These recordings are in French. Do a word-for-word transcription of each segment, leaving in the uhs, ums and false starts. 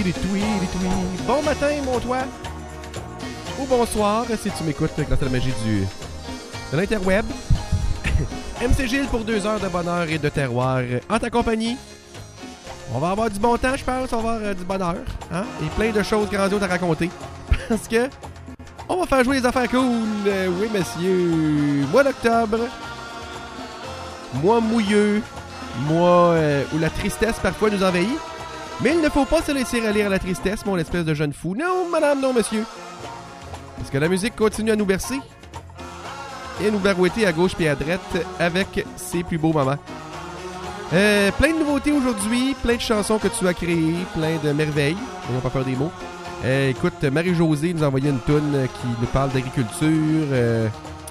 les tweets, les tweets. Bon matin, mon toi. Ou bonsoir, si tu m'écoutes grâce à la magie du, de l'interweb. M C Gilles pour deux heures de bonheur et de terroir en ta compagnie. On va avoir du bon temps, je pense. On va avoir euh, du bonheur. Hein? Et plein de choses grandioses à raconter. Parce que on va faire jouer les affaires cool. Euh, oui, messieurs. Mois d'octobre. Mois mouilleux. Mois euh, où la tristesse parfois nous envahit. Mais il ne faut pas se laisser aller à la tristesse, mon espèce de jeune fou. Non, madame, non, monsieur. Parce que la musique continue à nous bercer. Et à nous barouetter à gauche et à droite avec ses plus beaux moments. Euh, plein de nouveautés aujourd'hui, plein de chansons que tu as créées, plein de merveilles. On va pas faire des mots. Euh, écoute, Marie-Josée nous a envoyé une toune qui nous parle d'agriculture. Euh,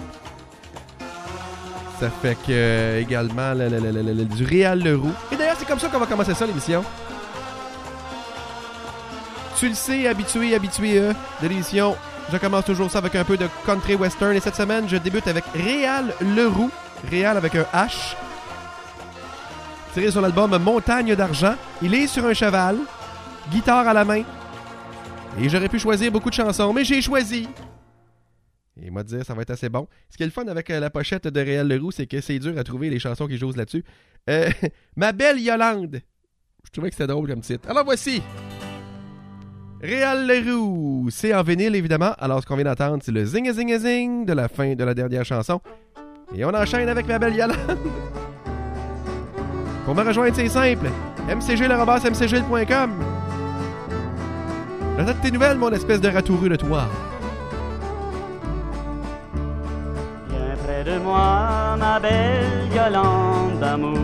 ça fait que euh, également la, la, la, la, la, du Réal Leroux. Et d'ailleurs, c'est comme ça qu'on va commencer ça, l'émission. Tu le sais, habitué, habitué euh, de l'émission. Je commence toujours ça avec un peu de country western. Et cette semaine, je débute avec Réal Leroux. Réal avec un H. Tiré sur l'album Montagne d'argent. Il est sur un cheval, guitare à la main. Et j'aurais pu choisir beaucoup de chansons, mais j'ai choisi. Et moi, dire, ça va être assez bon. Ce qui est le fun avec euh, la pochette de Réal Leroux, c'est que c'est dur à trouver les chansons qui jouent là-dessus. Euh, Ma belle Yolande. Je trouvais que c'était drôle comme titre. Alors voici. Réal Leroux. C'est en vinyle, évidemment. Alors, ce qu'on vient d'entendre, c'est le zing zing zing de la fin de la dernière chanson. Et on enchaîne avec Ma belle Yolande. Pour me rejoindre, c'est simple. m c g arobase m c g point com. J'attends tes nouvelles, mon espèce de ratoureux de toi. Viens près de moi, ma belle Yolande d'amour,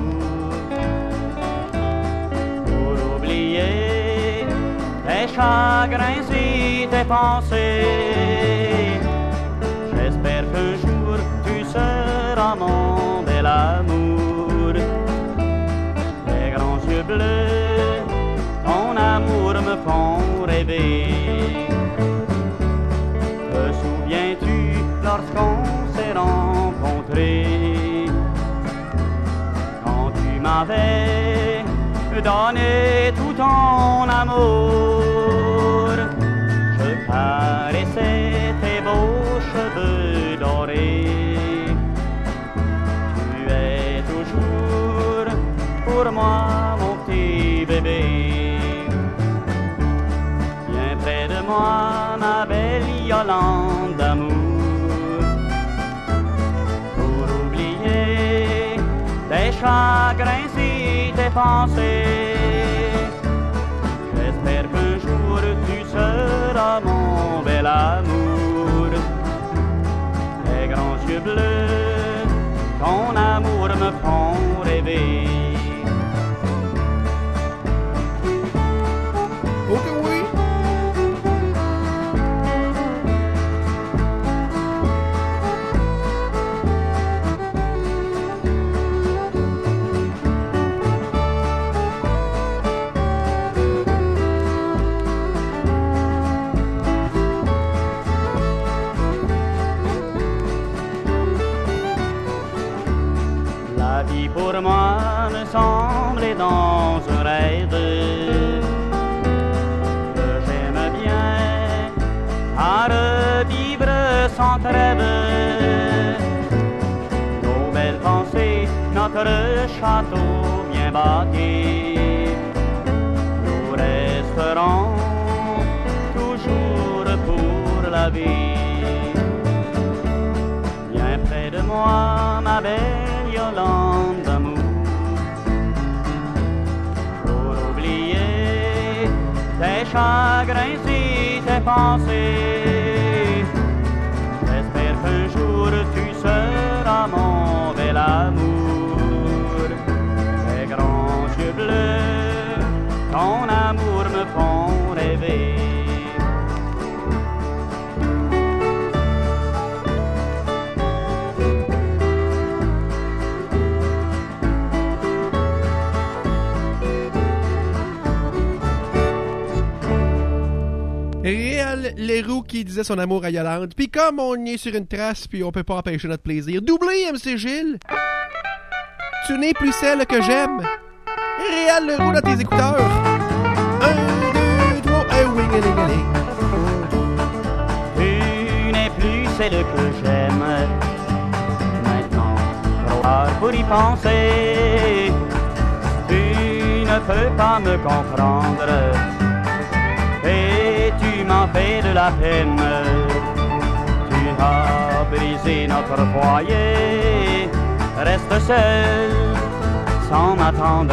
pour oublier tes chagrins et tes pensées. J'espère qu'un jour tu seras mon bel amour. Tes grands yeux bleus, ton amour me font rêver. Te souviens-tu lorsqu'on s'est rencontrés, quand tu m'avais donné tout ton amour? Je caressais tes beaux cheveux dorés. Tu es toujours pour moi mon petit bébé. Viens près de moi, ma belle Yolande d'amour, pour oublier tes chagrins et tes pensées. J'espère qu'un jour tu seras mon bel amour. Tes grands yeux bleus, ton amour me font rêver. Ok, oui. La vie pour moi me semblait dans un rêve que j'aime bien à revivre sans trêve. Nos belles pensées, notre château bien bâti, nous resterons toujours pour la vie. Viens près de moi, ma belle Yolande d'amour, pour oublier tes chagrins et tes pensées. J'espère qu'un jour tu seras mon bel amour. Tes grands yeux bleus, ton amour me font rêver. Réal Leroux qui disait son amour à Yolande. Puis comme on est sur une trace, puis on peut pas empêcher notre plaisir. Doublé, M C Gilles. Tu n'es plus celle que j'aime. Réal Leroux dans tes écouteurs. Un, deux, celle que j'aime. Maintenant, trop tard pour y penser. Tu ne peux pas me comprendre et tu m'en fais de la peine. Tu as brisé notre foyer, reste seul sans m'attendre.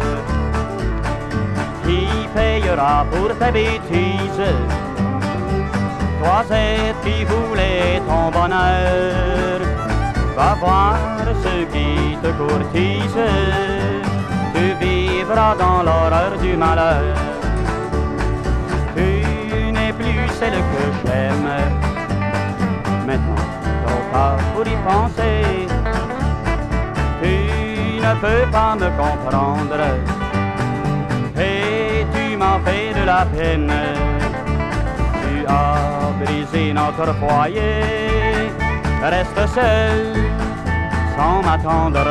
Qui payera pour ta bêtise? Toi c'est qui voulais ton bonheur. Va voir ceux qui te courtisent. Tu vivras dans l'horreur du malheur. Tu n'es plus celle que j'aime. Maintenant, trop tard pour y penser. Tu ne peux pas me comprendre et tu m'en fais de la peine. Tu as brisé notre foyer, reste seul sans m'attendre.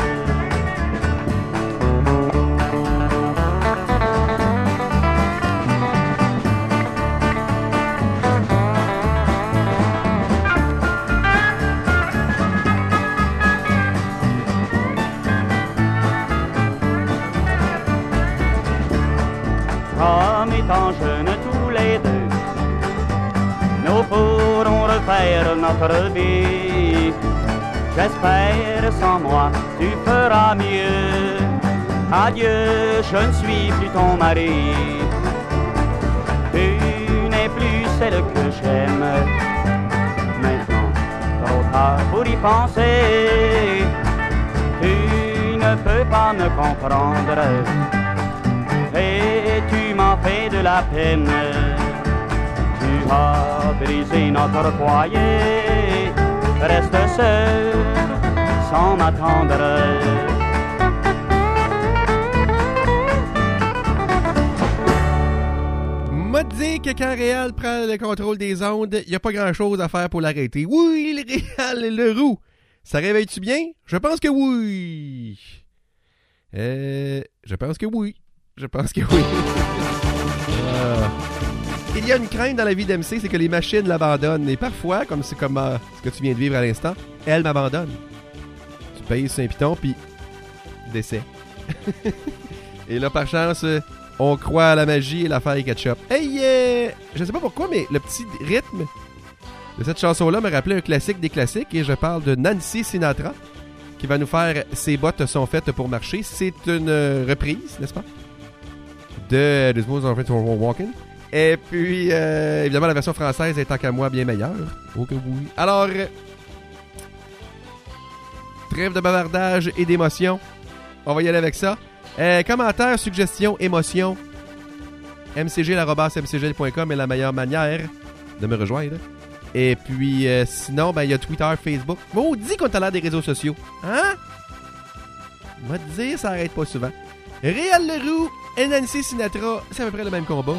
Comme étant jeunes tous les deux, nous pourrons refaire notre vie. J'espère sans moi tu feras mieux. Adieu, je ne suis plus ton mari. Tu n'es plus celle que j'aime. Maintenant, trop tard pour y penser. Tu ne peux pas me comprendre et tu m'en fais de la peine. Tu as brisé notre foyer, reste seul sans m'attendre. M'a dit que quand Réal prend le contrôle des ondes, il n'y a pas grand-chose à faire pour l'arrêter. Oui, le Réal, le roux. Ça réveille-tu bien? Je pense que oui. Euh, je pense que oui. Je pense que oui. euh, il y a une crainte dans la vie d'M C, c'est que les machines l'abandonnent. Et parfois, comme c'est comme euh, ce que tu viens de vivre à l'instant, elle m'abandonne. Tu payes sur un piton, puis décès. Et là, par chance, on croit à la magie et l'affaire est ketchup. Hey, euh, je sais pas pourquoi, mais le petit rythme de cette chanson-là me rappelait un classique des classiques. Et je parle de Nancy Sinatra, qui va nous faire « Ses bottes sont faites pour marcher ». C'est une euh, reprise, n'est-ce pas? De The Smooth of Walking. Et puis, euh, évidemment, la version française est tant qu'à moi bien meilleure. Oh que oui. Alors, euh, trêve de bavardage et d'émotion. On va y aller avec ça. Euh, commentaires, suggestions, émotions. m c g arobase m c g l point com est la meilleure manière de me rejoindre. Et puis, euh, sinon, ben il y a Twitter, Facebook. Maudit qu'on a l'air des réseaux sociaux. Hein? On va te dire, ça arrête pas souvent. Réal Leroux et Nancy Sinatra, c'est à peu près le même combat.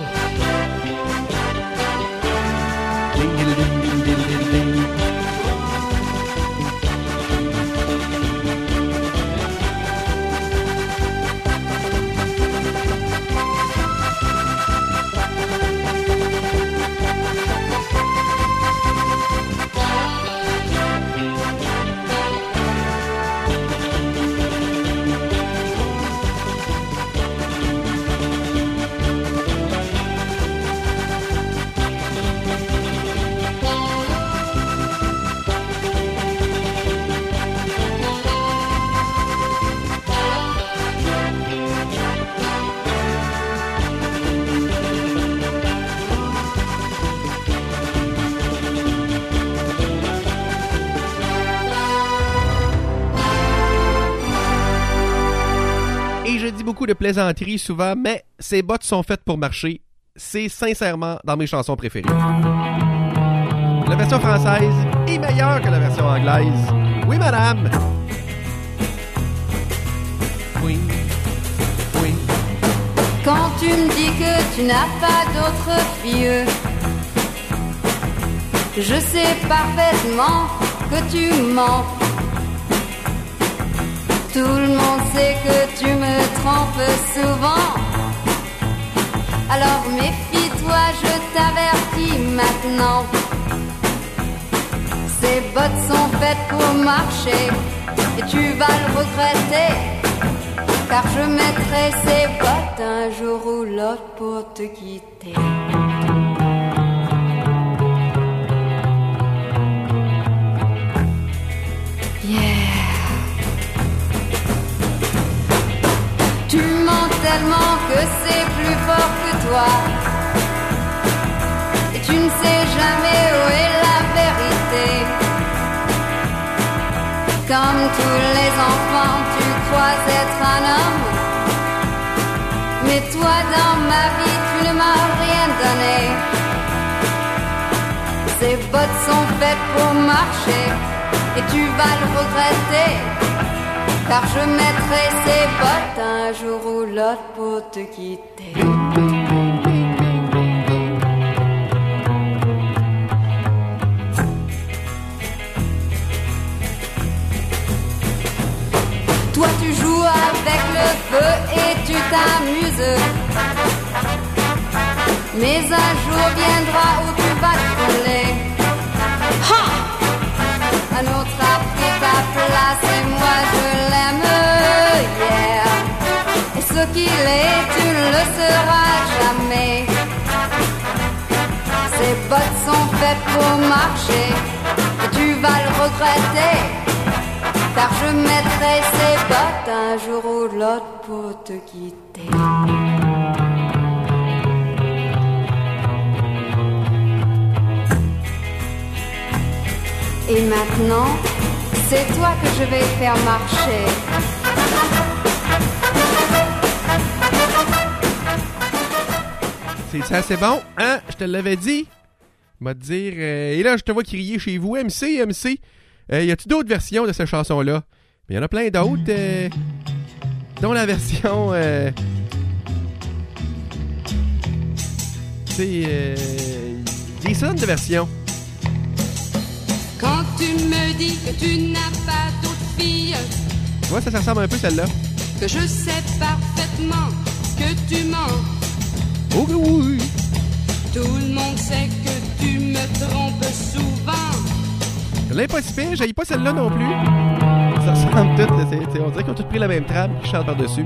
Beaucoup de plaisanteries souvent, mais ces bottes sont faites pour marcher. C'est sincèrement dans mes chansons préférées. La version française est meilleure que la version anglaise. Oui, madame! Oui, oui. Quand tu me dis que tu n'as pas d'autre fille, je sais parfaitement que tu mens. Tout le monde sait que tu me trompes souvent. Alors méfie-toi, je t'avertis maintenant. Ces bottes sont faites pour marcher et tu vas le regretter. Car je mettrai ces bottes un jour ou l'autre pour te quitter. Yeah. Tu mens tellement que c'est plus fort que toi. Et tu ne sais jamais où est la vérité. Comme tous les enfants, tu crois être un homme. Mais toi, dans ma vie, tu ne m'as rien donné. Ces bottes sont faites pour marcher et tu vas le regretter. Car je mettrai ces bottes un jour ou l'autre pour te quitter. Toi tu joues avec le feu et tu t'amuses. Mais un jour viendra où tu vas te brûler. Ha! Un autre a pris ta place et moi je l'aime, yeah. Et ce qu'il est, tu ne le seras jamais. Ces bottes sont faites pour marcher et tu vas le regretter. Car je mettrai ces bottes un jour ou l'autre pour te quitter. Et maintenant, c'est toi que je vais faire marcher. C'est ça, c'est bon, hein? Je te l'avais dit. M'a te dire... Euh, et là, je te vois crier chez vous. M C, M C. Euh, y a-tu d'autres versions de cette chanson-là? Il y en a plein d'autres. Euh, dont la version... Euh, c'est... Euh, Jason de version. Quand tu me dis que tu n'as pas d'autre fille, Tu vois, ça, ça ressemble un peu celle-là. que je sais parfaitement que tu mens. Oh oui, oui. Tout le monde sait que tu me trompes souvent. Elle est pas si pire, j'haïs pas celle-là non plus. Ça ressemble toutes, là, c'est, c'est, on dirait qu'ils ont tous pris la même trame qui chante par-dessus.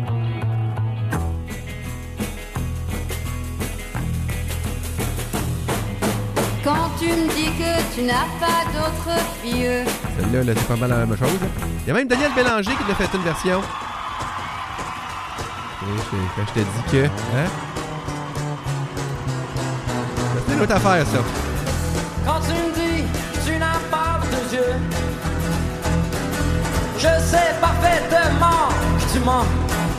Quand tu me dis que tu n'as pas d'autre fille. Celle-là, là, c'est pas mal la même chose. Là. Il y a même Daniel Bélanger qui nous a fait une version. Et je, quand je te dis que... Hein? C'est une autre affaire, ça. Quand tu me dis que tu n'as pas de yeux, je sais parfaitement que tu mens.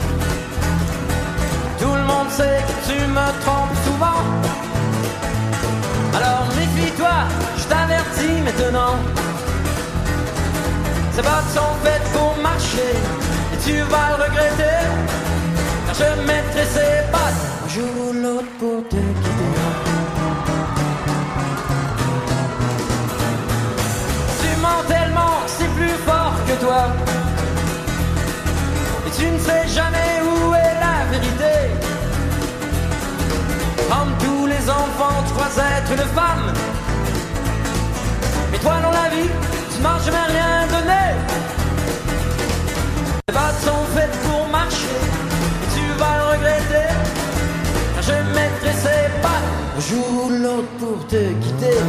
Tout le monde sait que tu me trompes souvent. Alors méfie-toi, je t'avertis maintenant. Ces bottes sont faites pour marcher et tu vas le regretter. Car je mettrai ces bottes un jour ou l'autre pour te quitter. Tu mens tellement que c'est plus fort que toi. Et tu ne sais jamais où est la vérité. Comme tous les enfants, tu crois être une femme. Mais toi dans la vie, tu m'as jamais rien donné. Les bottes sont faites pour marcher et tu vas le regretter. Car je mettrai ces bottes un jour ou l'autre pour te quitter.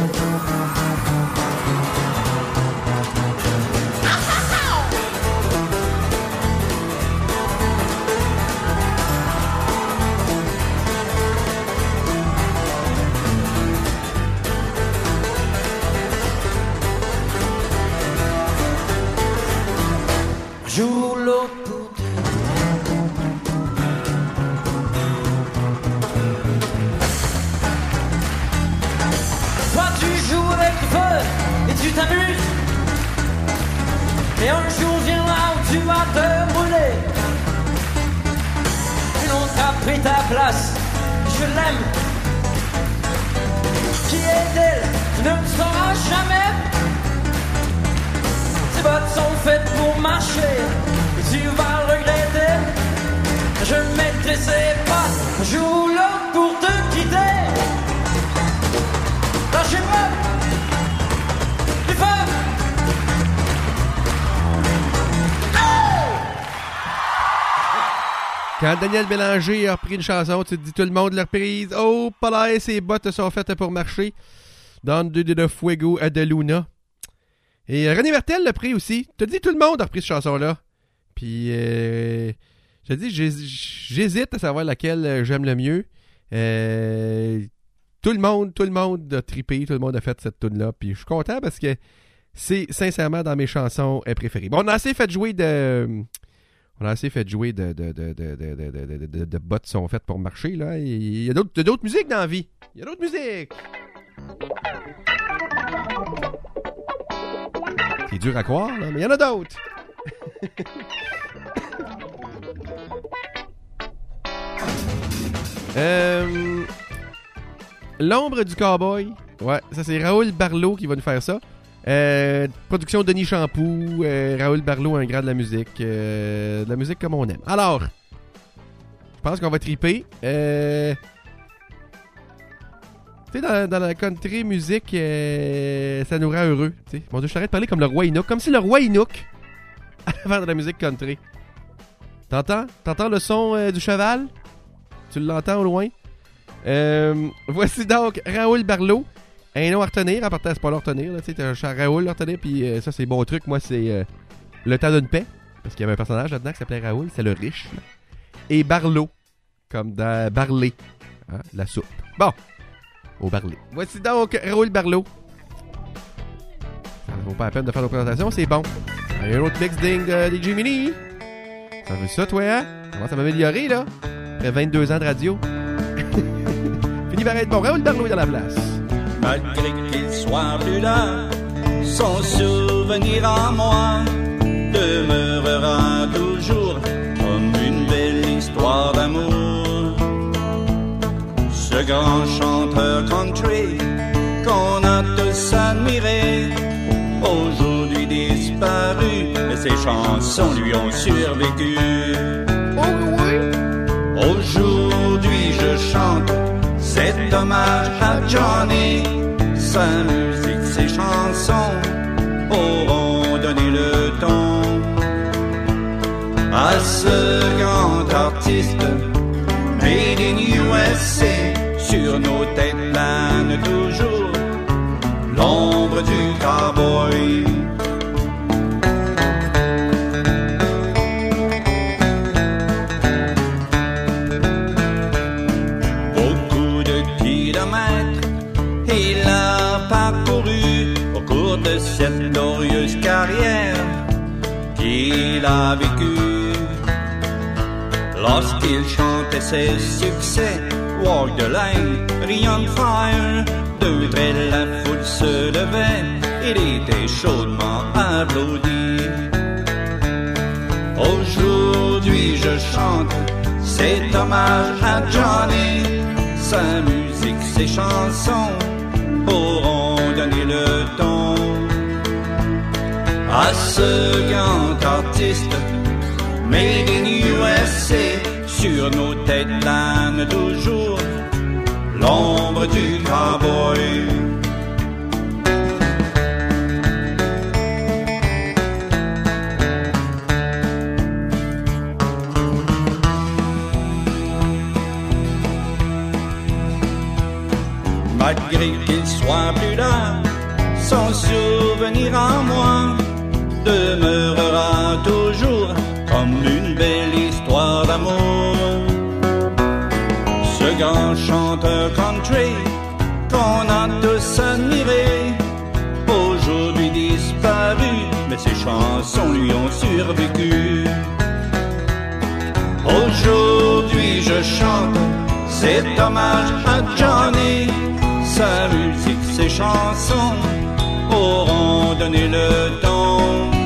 Jour l'autre pour te toi tu joues avec le feu et tu t'amuses. Et un jour viendra où tu vas te brûler. Une autre a pris ta place, je l'aime. Qui est-elle? Tu ne le sauras jamais. Ces bottes sont faites pour marcher et tu vas le regretter. Je mettrai ces bottes un jour ou l'autre pour te quitter. Lâchez-moi du feu. Quand Daniel Bélanger a repris une chanson, tu te dis tout le monde l'a reprise. Oh, pas là, ses bottes sont faites pour marcher. Dans de, de, de Fuego de Luna. Et René Martel l'a pris aussi. Tu te dis tout le monde a repris cette chanson-là. Puis, euh, je te dis, j'hésite à savoir laquelle j'aime le mieux. Euh, tout le monde, tout le monde a trippé, tout le monde a fait cette tune-là. Puis, je suis content parce que c'est sincèrement dans mes chansons préférées. Bon, on a assez fait jouer de... On a assez fait jouer de, de, de, de, de, de, de, de, de bottes qui sont faites pour marcher, là. Il y a d'autres, d'autres musiques dans la vie. Il y a d'autres musiques. C'est dur à croire, là, mais il y en a d'autres. euh, L'ombre du cowboy. Ouais, ça c'est Raoul Barleau qui va nous faire ça. Euh, production Denis Champoux, euh, Raoul Barleau, un grand de la musique. Euh, de la musique comme on aime. Alors, je pense qu'on va triper. Euh, tu sais, dans, dans la country musique, euh, ça nous rend heureux. T'sais. Mon Dieu, je t'arrête de parler comme le roi Inuk. Comme si le roi Inuk allait faire de la musique country. T'entends? T'entends le son euh, du cheval? Tu l'entends au loin? Euh, voici donc Raoul Barleau. Un nom à retenir, en partant, c'est pas l'à retenir. Tu sais, t'as un Raoul à retenir, puis euh, ça, c'est bon truc. Moi, c'est euh, Le temps d'une paix. Parce qu'il y avait un personnage là-dedans qui s'appelait Raoul, c'est le riche. Là. Et Barleau, comme dans Barley, hein, la soupe. Bon, au Barley. Voici donc Raoul Barleau. Ça ne vaut pas la peine de faire nos présentations, c'est bon. Il y a un autre mix ding de D J Mini. Ça veut ça, toi, hein? Comment ça va m'améliorer, là? Après vingt-deux ans de radio. Fini par être bon. Raoul Barleau est dans la place. Malgré qu'il soit plus là, son souvenir en moi demeurera toujours comme une belle histoire d'amour. Ce grand chanteur country qu'on a tous admiré, aujourd'hui disparu, mais ses chansons lui ont survécu. Oh oui. Aujourd'hui je chante cet hommage à Johnny. Sa musique, ses chansons auront donné le ton à ce grand artiste made in U S A. Sur nos têtes plane toujours l'ombre du cowboy. De cette glorieuse carrière qu'il a vécue. Lorsqu'il chantait ses succès, Walk the Line, Ring on Fire, deux traits la foule se levait, il était chaudement applaudi. Aujourd'hui je chante cet hommage à Johnny, sa musique, ses chansons auront donné le ton à ce grand artiste made in U S A. Sur nos têtes plane toujours l'ombre du cowboy. Malgré qu'il soit plus là, son souvenir en moi demeurera toujours comme une belle histoire d'amour. Ce grand chanteur country qu'on a tous admiré, aujourd'hui disparu, mais ses chansons lui ont survécu. Aujourd'hui je chante cet hommage à Johnny, sa musique, ses chansons auront donné le ton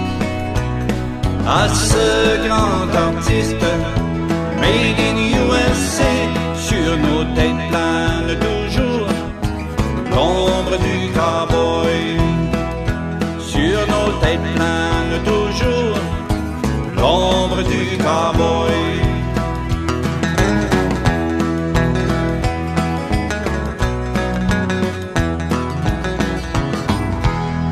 à ce grand artiste made in U S A. Sur nos têtes plane toujours l'ombre du cowboy. Sur nos têtes plane toujours l'ombre du cowboy.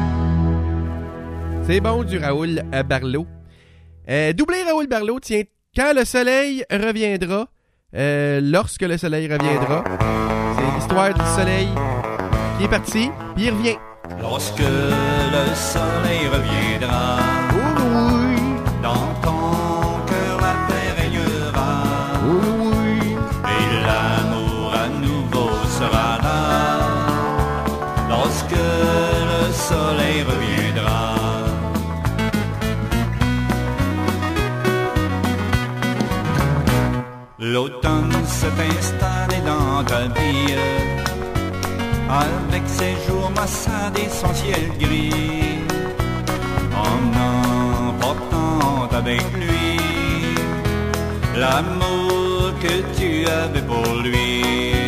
C'est bon du Raoul Barleau. Euh, doublé Raoul Barleau, tiens, Quand le soleil reviendra, euh, lorsque le soleil reviendra, c'est l'histoire du soleil qui est parti, puis il revient. Lorsque le soleil reviendra, Oui, dans ton cœur la paix régnera, oui, et l'amour à nouveau sera là. Lorsque le soleil reviendra, l'automne s'est installé dans ta vie, avec ses jours massades et son ciel gris, en emportant avec lui l'amour que tu avais pour lui.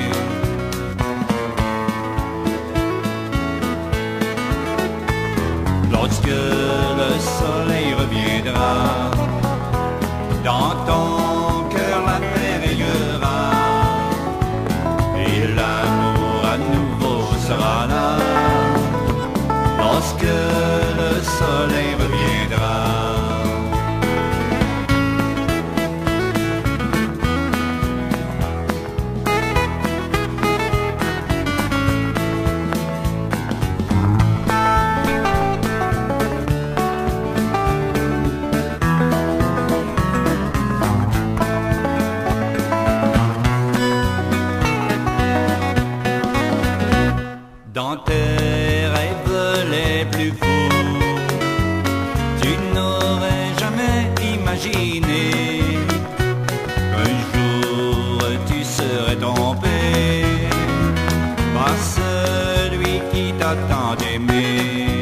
Lorsque le soleil reviendra, dans ton cœur la paix régnera, et l'amour à nouveau sera là. Lorsque le soleil reviendra, dans tes rêves les plus fous, tu n'aurais jamais imaginé qu'un jour tu serais tombé par celui qui t'a tant aimé.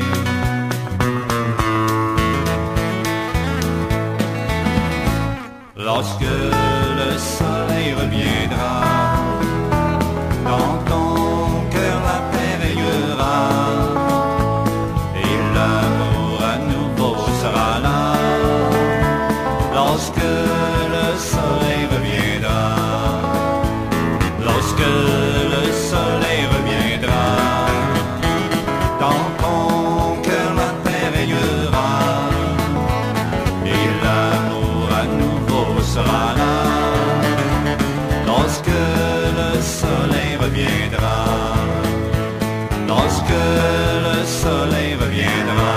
Lorsque le soleil reviendra, dans ton cœur la paix régnera, et l'amour à nouveau sera là. Lorsque le soleil reviendra, lorsque le soleil reviendra, dans ton cœur la paix régnera, et l'amour à nouveau sera là. Lorsque le soleil reviendra, lorsque le soleil reviendra.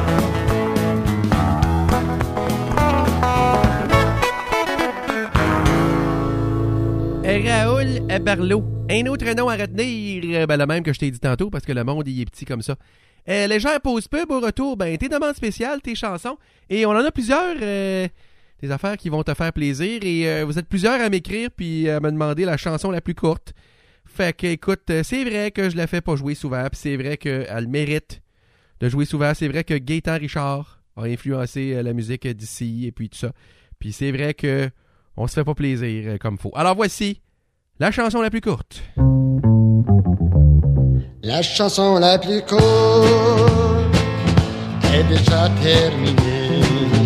Raoul Barleau. Un autre nom à retenir, ben le même que je t'ai dit tantôt, parce que le monde il est petit comme ça. Euh, légère pause pub au retour, ben tes demandes spéciales, tes chansons, et on en a plusieurs, euh, des affaires qui vont te faire plaisir, et euh, vous êtes plusieurs à m'écrire puis à me demander la chanson la plus courte. Fait que écoute, c'est vrai que je la fais pas jouer souvent, puis c'est vrai qu'elle mérite de jouer souvent. C'est vrai que Gaétan Richard a influencé la musique d'ici et puis tout ça. Puis c'est vrai que on se fait pas plaisir comme faut. Alors voici la chanson la plus courte. La chanson la plus courte est déjà terminée.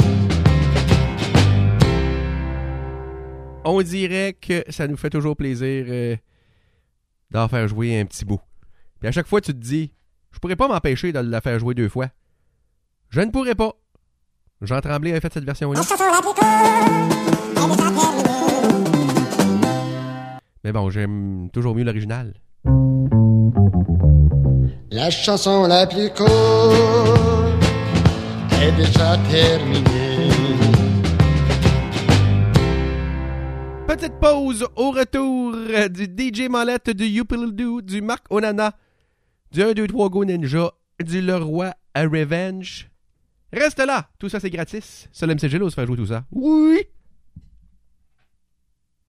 On dirait que ça nous fait toujours plaisir euh, d'en faire jouer un petit bout. Puis à chaque fois, tu te dis, je pourrais pas m'empêcher de la faire jouer deux fois. Je ne pourrais pas. Jean Tremblay a fait cette version-là. La chanson la plus courte est déjà terminée. Mais bon, j'aime toujours mieux l'original. La chanson la plus courte est déjà terminée. Petite pause au retour du D J Molette, du Youpilidoo, du Marc Onana, du un deux trois Go Ninja, du Leroy à Revenge. Reste là, tout ça c'est gratis. Seul M C G là, on se fait jouer tout ça. Oui!